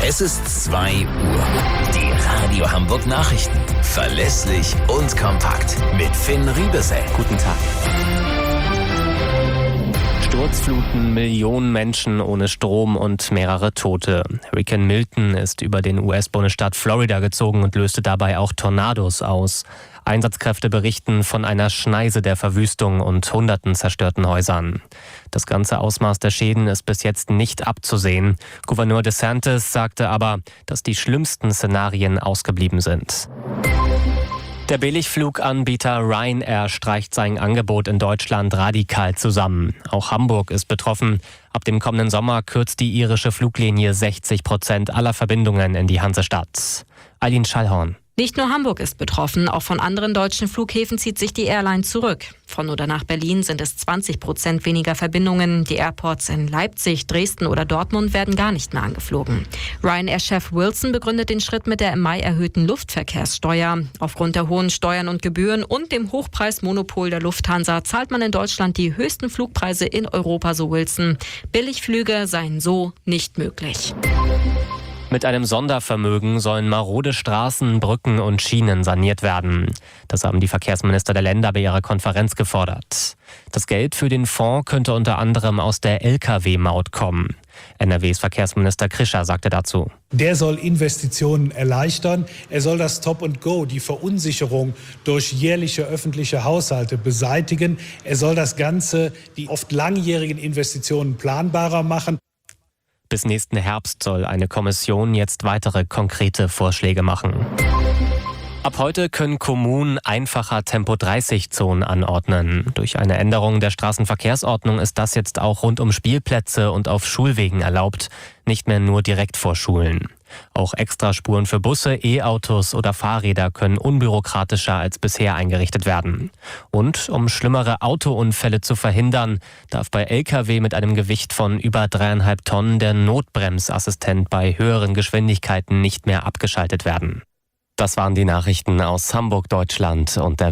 Es ist 2 Uhr. Die Radio Hamburg Nachrichten. Verlässlich und kompakt. Mit Finn Riebesell. Guten Tag. Sturzfluten, Millionen Menschen ohne Strom und mehrere Tote. Hurrikan Milton ist über den US-Bundesstaat Florida gezogen und löste dabei auch Tornados aus. Einsatzkräfte berichten von einer Schneise der Verwüstung und hunderten zerstörten Häusern. Das ganze Ausmaß der Schäden ist bis jetzt nicht abzusehen. Gouverneur DeSantis sagte aber, dass die schlimmsten Szenarien ausgeblieben sind. Der Billigfluganbieter Ryanair streicht sein Angebot in Deutschland radikal zusammen. Auch Hamburg ist betroffen. Ab dem kommenden Sommer kürzt die irische Fluglinie 60% aller Verbindungen in die Hansestadt. Eileen Schallhorn. Nicht nur Hamburg ist betroffen, auch von anderen deutschen Flughäfen zieht sich die Airline zurück. Von oder nach Berlin sind es 20% weniger Verbindungen. Die Airports in Leipzig, Dresden oder Dortmund werden gar nicht mehr angeflogen. Ryanair-Chef Wilson begründet den Schritt mit der im Mai erhöhten Luftverkehrssteuer. Aufgrund der hohen Steuern und Gebühren und dem Hochpreismonopol der Lufthansa zahlt man in Deutschland die höchsten Flugpreise in Europa, so Wilson. Billigflüge seien so nicht möglich. Mit einem Sondervermögen sollen marode Straßen, Brücken und Schienen saniert werden. Das haben die Verkehrsminister der Länder bei ihrer Konferenz gefordert. Das Geld für den Fonds könnte unter anderem aus der Lkw-Maut kommen. NRWs Verkehrsminister Krischer sagte dazu: Der soll Investitionen erleichtern. Er soll das Stop-and-Go, die Verunsicherung durch jährliche öffentliche Haushalte beseitigen. Er soll das Ganze, die oft langjährigen Investitionen planbarer machen. Bis nächsten Herbst soll eine Kommission jetzt weitere konkrete Vorschläge machen. Ab heute können Kommunen einfacher Tempo-30-Zonen anordnen. Durch eine Änderung der Straßenverkehrsordnung ist das jetzt auch rund um Spielplätze und auf Schulwegen erlaubt, nicht mehr nur direkt vor Schulen. Auch Extraspuren für Busse, E-Autos oder Fahrräder können unbürokratischer als bisher eingerichtet werden. Und um schlimmere Autounfälle zu verhindern, darf bei Lkw mit einem Gewicht von über 3,5 Tonnen der Notbremsassistent bei höheren Geschwindigkeiten nicht mehr abgeschaltet werden. Das waren die Nachrichten aus Hamburg, Deutschland und der